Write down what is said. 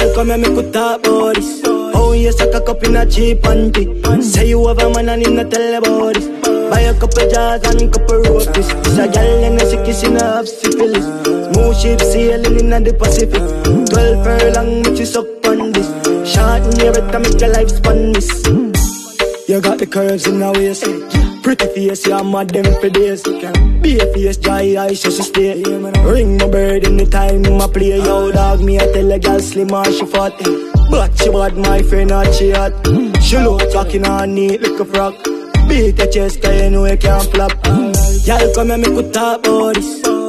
Y'all come here, me could talk about this. Oh, you suck a cup in a cheap panty. Say you have a man and him not tell about this. Buy a couple jars and couple rotis. This a girl and a sick kissing half syphilis. Smooth ship sailing in the Pacific. 12 furlong, which is up on this. Short in your better make your life span this. You got the curves in the waist. Pretty face, you're mad them for days. Be a face, dry eyes, just stay. Ring my bird in the time my play. Yo dog, me I tell a girl slim and she fat. But she bad, my friend, not she hot. She look talking on neat like a frog. Beat your chest, cause you know you can't flop. Y'all come here, me could talk about this.